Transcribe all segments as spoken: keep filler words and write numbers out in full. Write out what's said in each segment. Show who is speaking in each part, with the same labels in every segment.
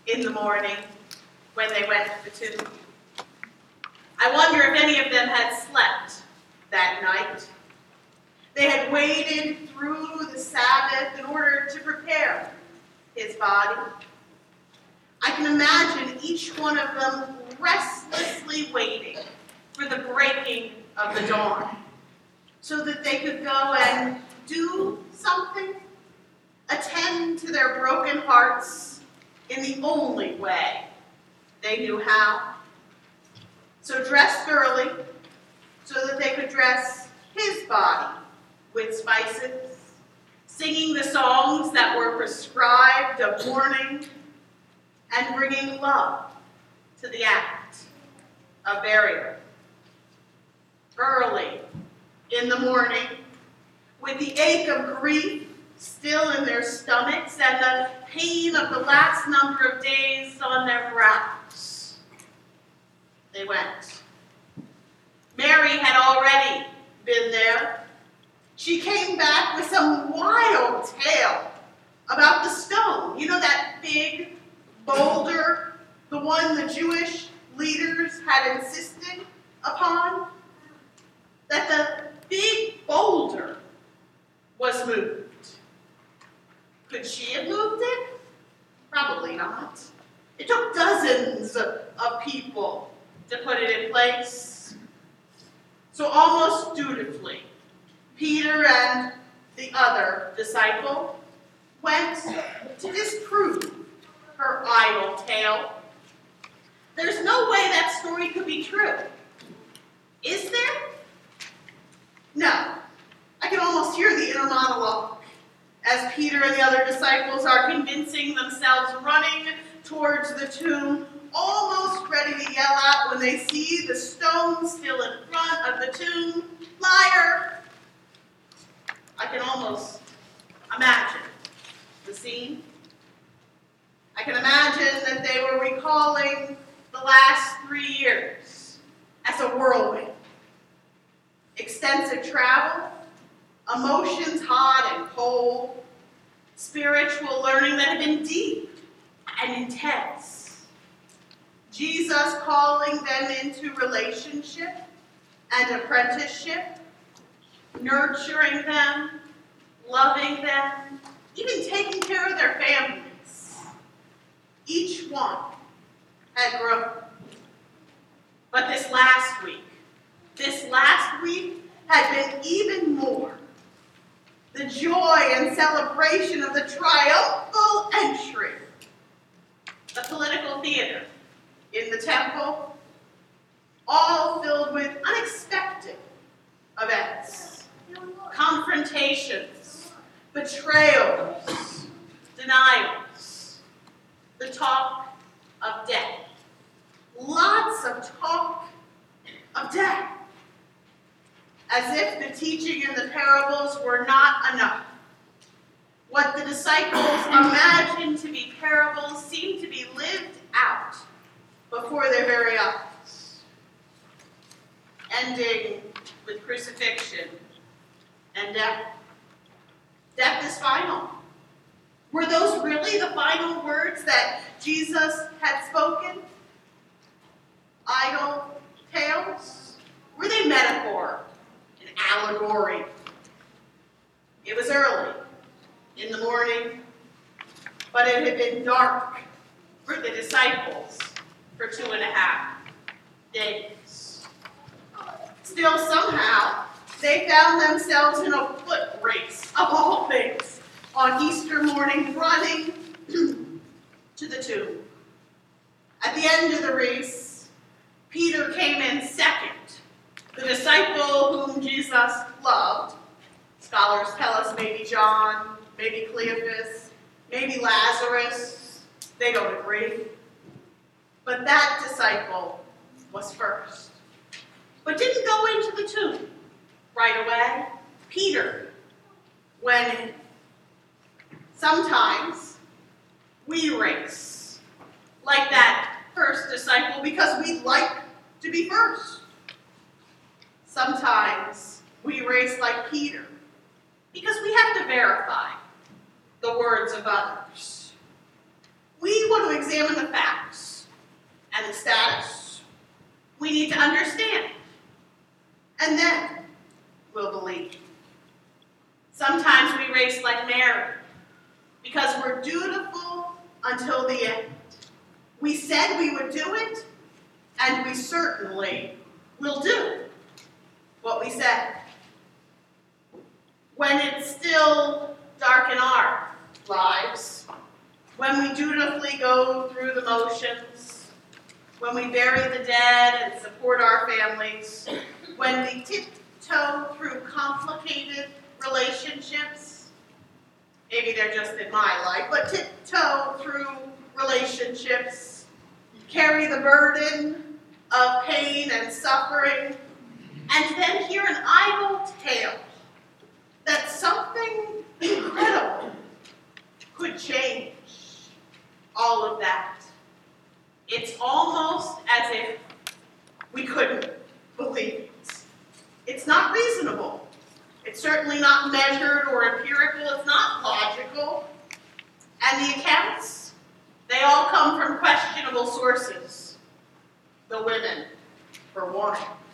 Speaker 1: in the morning when they went to the tomb. I wonder if any of them had slept that night. They had waited through the Sabbath in order to prepare his body. I can imagine each one of them restlessly waiting for the breaking of the dawn so that they could go and do something, attend to their broken hearts in the only way they knew how. So dressed early so that they could dress his body with spices, singing the songs that were prescribed of mourning, and bringing love to the act of burial. Early in the morning, with the ache of grief still in their stomachs and the pain of the last number of days on their brows, they went. Mary had already been there. She came back with some wild tale about the stone. You know that big boulder, the one the Jewish leaders had insisted upon? That the big boulder was moved. Could she have moved it? Probably not. It took dozens of, of people to put it in place. So almost dutifully, Peter and the other disciple went to disprove her idle tale. There's no way that story could be true. Is there? No. I can almost hear the inner monologue as Peter and the other disciples are convincing themselves, running towards the tomb, almost ready to yell out when they see the stone still in front of the tomb. Liar! I can almost imagine the scene. I can imagine that they were recalling the last three years as a whirlwind. Extensive travel, emotions hot and cold, spiritual learning that had been deep and intense. Jesus calling them into relationship and apprenticeship, nurturing them, loving them, even taking care of their families. Each one had grown. But this last week, this last week had been even more. The joy and celebration of the triumphal entry, the political theater in the temple, all filled with unexpected events, confrontations, betrayals, denials, the talk of death. Lots of talk of death. As if the teaching in the parables were not enough. What the disciples imagined to be parables seemed to be lived out before their very eyes, ending with crucifixion and death. Death is final. Were those really the final words that Jesus had spoken? Idle tales? Were they metaphor? Allegory. It was early in the morning, but it had been dark for the disciples for two and a half days. Still, somehow, they found themselves in a foot race, of all things, on Easter morning, running to the tomb. At the end of the race, Peter came in second. The disciple whom Jesus loved, scholars tell us maybe John, maybe Cleophas, maybe Lazarus, they don't agree. But that disciple was first. But didn't go into the tomb right away. Peter went in. Sometimes we race like that first disciple because we like to be first. Sometimes we race like Peter because we have to verify the words of others. We we want to examine the facts and the status. We need to understand. And then we'll believe. Sometimes we race like Mary because we're dutiful until the end. We said we would do it, and we certainly will do what we said. When it's still dark in our lives, when we dutifully go through the motions, when we bury the dead and support our families, when we tiptoe through complicated relationships, maybe they're just in my life, but tiptoe through relationships, carry the burden of pain and suffering, and then hear an idle tale that something incredible could change all of that. It's almost as if we couldn't believe it. It's not reasonable. It's certainly not measured or empirical. It's not logical. And the accounts, they all come from questionable sources. The women, for one.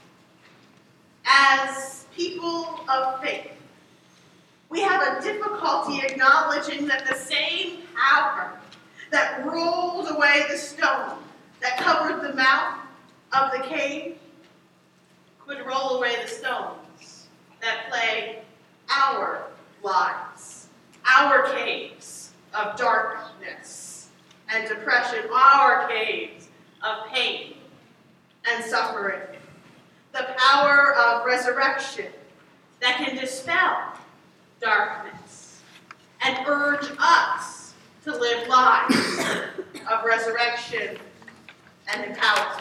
Speaker 1: As people of faith, we have a difficulty acknowledging that the same power that rolled away the stone that covered the mouth of the cave could roll away the stones that plague our lives, our caves of darkness and depression, our caves of pain and suffering. The power of resurrection that can dispel darkness and urge us to live lives of resurrection and empowerment.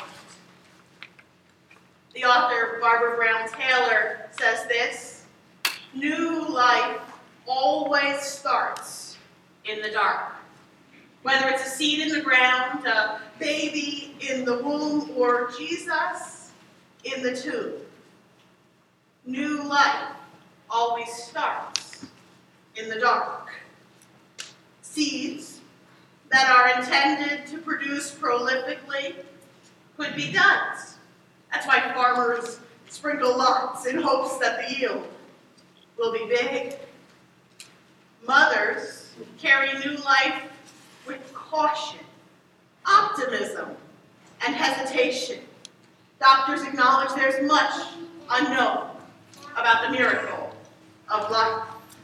Speaker 1: The author, Barbara Brown Taylor, says this: new life always starts in the dark. Whether it's a seed in the ground, a baby in the womb, or Jesus in the tomb, new life always starts in the dark. Seeds that are intended to produce prolifically could be duds. That's why farmers sprinkle lots in hopes that the yield will be big. Mothers carry new life with caution, optimism, and hesitation. Doctors acknowledge there's much unknown about the miracle of life.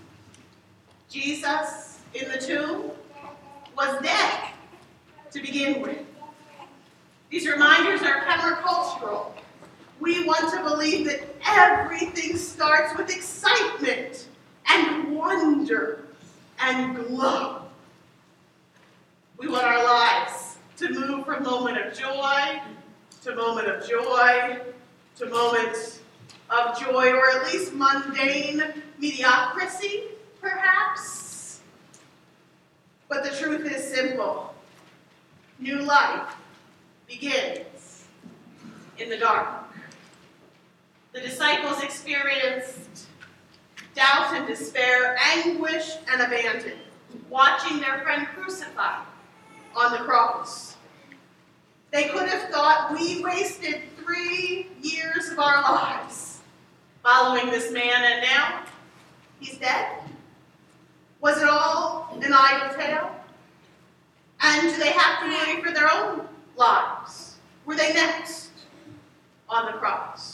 Speaker 1: Jesus in the tomb was dead to begin with. These reminders are countercultural. We want to believe that everything starts with excitement and wonder and glow. We want our lives to move from moment of joy to moment of joy to moment of joy, or at least mundane mediocrity, perhaps. But the truth is simple. New life begins in the dark. The disciples experienced doubt and despair, anguish and abandon, watching their friend crucified on the cross. They could have thought, we wasted three years of our lives following this man, and now he's dead? Was it all an idle tale? And do they have to worry for their own lives? Were they next on the cross?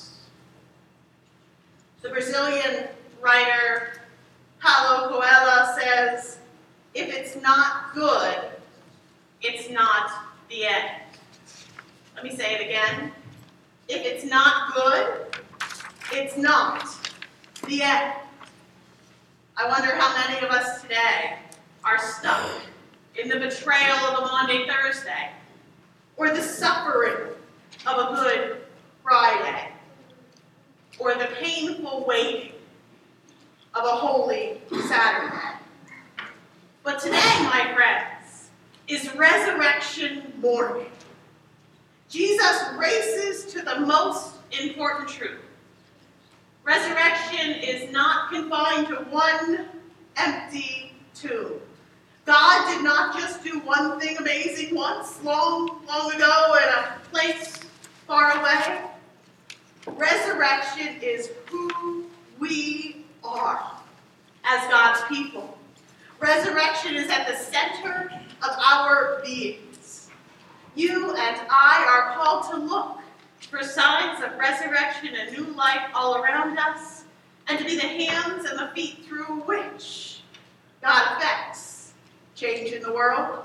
Speaker 1: The Brazilian writer Paulo Coelho says, if it's not good, it's not the end. Let me say it again. If it's not good, it's not the end. I wonder how many of us today are stuck in the betrayal of a Maundy Thursday, or the suffering of a Good Friday, or the painful waiting of a Holy Saturday. But today, my friends, is Resurrection Morning. Jesus races to the most important truth. Resurrection is not confined to one empty tomb, God did not just do one thing amazing once, long, long ago in a place far away. Resurrection is who we are as God's people. Resurrection is at the center of our beings. You and I are called to look for signs of resurrection and new life all around us, and to be the hands and the feet through which God affects change in the world.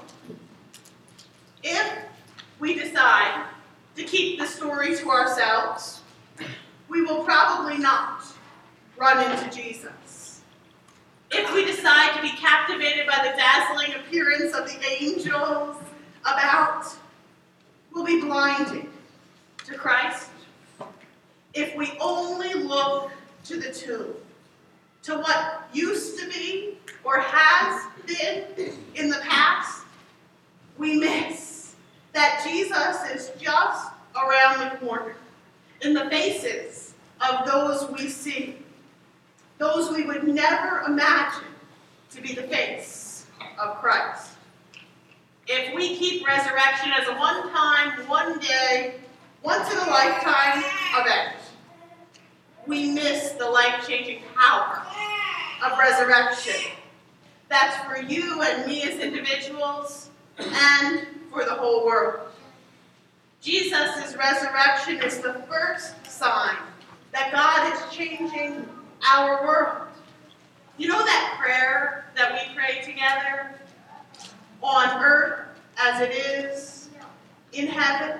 Speaker 1: If we decide to keep the story to ourselves, we will probably not run into Jesus. If we decide to be captivated by the dazzling appearance of the angels about, we'll be blinded to Christ. If we only look to the tomb, to what used to be or has been in the past, we miss that Jesus is just around the corner, in the faces of those we see, those we would never imagine to be the face of Christ. If we keep resurrection as a one-time, one-day, once-in-a-lifetime event, we miss the life-changing power of resurrection. That's for you and me as individuals and for the whole world. Jesus' resurrection is the first sign that God is changing our world. You know that prayer that we pray together? On earth as it is in heaven?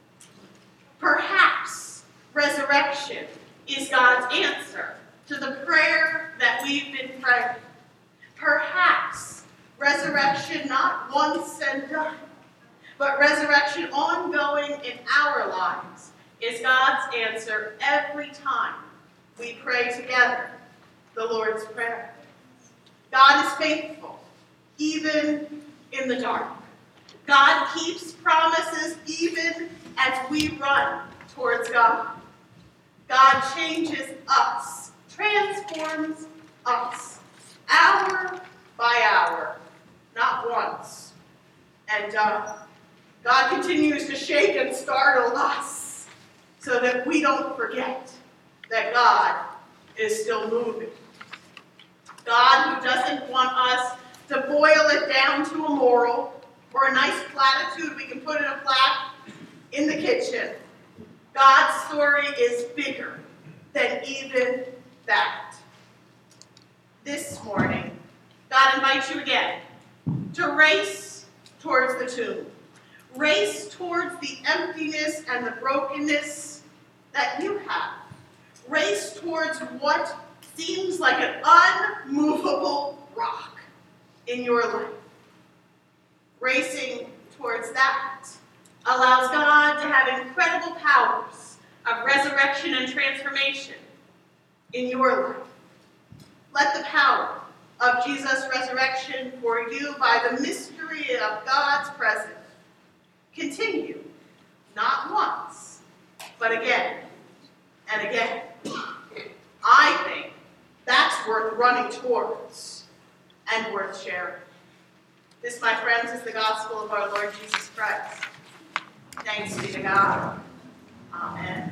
Speaker 1: Perhaps resurrection is God's answer to the prayer that we've been praying. Perhaps resurrection not once and done, but resurrection ongoing in our lives is God's answer every time we pray together the Lord's Prayer. God is faithful, even in the dark. God keeps promises even as we run towards God. God changes us, transforms us, hour by hour, not once and done. God continues to shake and startle us so that we don't forget that God is still moving. God who doesn't want us to boil it down to a moral or a nice platitude we can put in a plaque in the kitchen. God's story is bigger than even that. This morning, God invites you again to race towards the tomb. Race towards the emptiness and the brokenness that you have. Race towards what seems like an unmovable rock in your life. Racing towards that allows God to have incredible powers of resurrection and transformation in your life. Let the power of Jesus' resurrection for you by the mystery of God's presence continue, not once, but again and again. I think that's worth running towards and worth sharing. This, my friends, is the gospel of our Lord Jesus Christ. Thanks be to God. Amen.